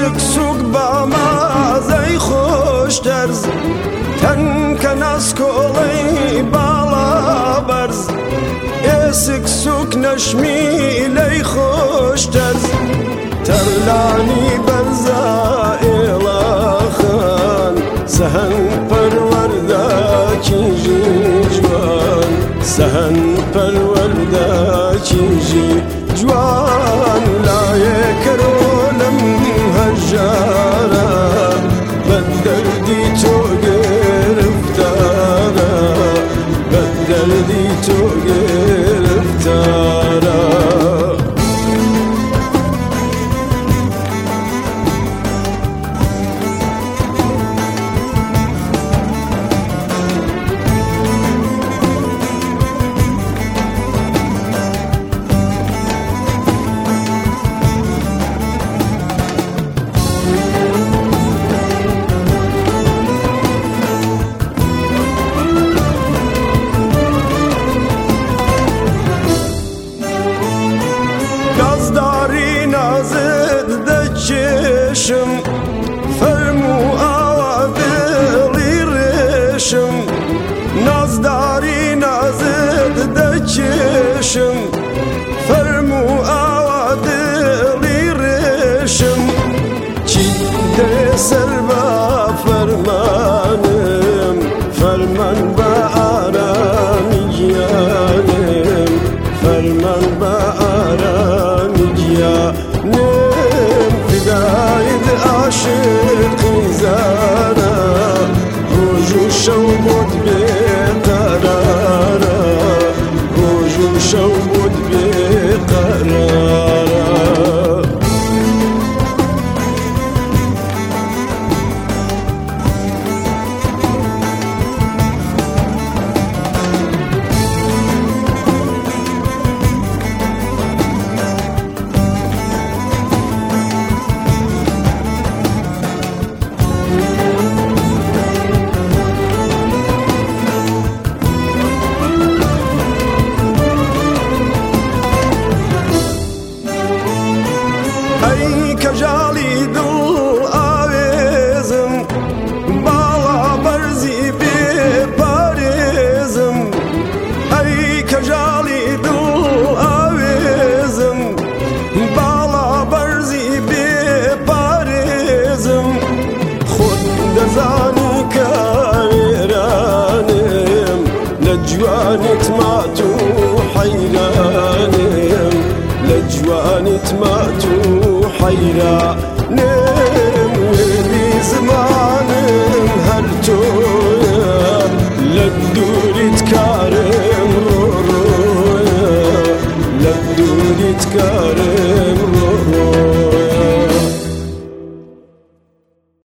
ئێسک سوک بامازەی خۆش دەرز تەنکە ناسکۆڵەی باڵا بەرز ئێسک سوک نەشمیلەی خۆش دەرز تەرلانی بەرزە ئێڵاخان سەهەن پەروەردەکیژی جوان سەهەن پەروەردەکیژی جوان لایە کەرۆلم هەژارە بەدەردی تۆ گرفتارە بەدەردی تۆ گرفتارە چشم فرمو ئاوا دڵی ڕێشم نازداری نازت دەچێشم فەرمو ئاوا دڵی ڕێشم چی دەرێ سەر بە فەرمانم فەرمان بە ئارامی گیانم فەرمان بە ئارامی گیانم فداید عاشقی زارا روز و شو بود بیقرارا روز و شو بود بیقرارا کەژاڵی دڵ ئاوێزم باڵا بەرزی بێپارێزم ئەی کەژاڵی دڵ ئاوێزم باڵا بەرزی بێپارێزم خۆت دەزانی کە وێرانم لە جوانت مات و حەیرانم لە جوانت مات و حەیرانم وێری زمانم هەر تۆیە لە دووریت کارم ڕۆڕۆیە لە دووریت کارم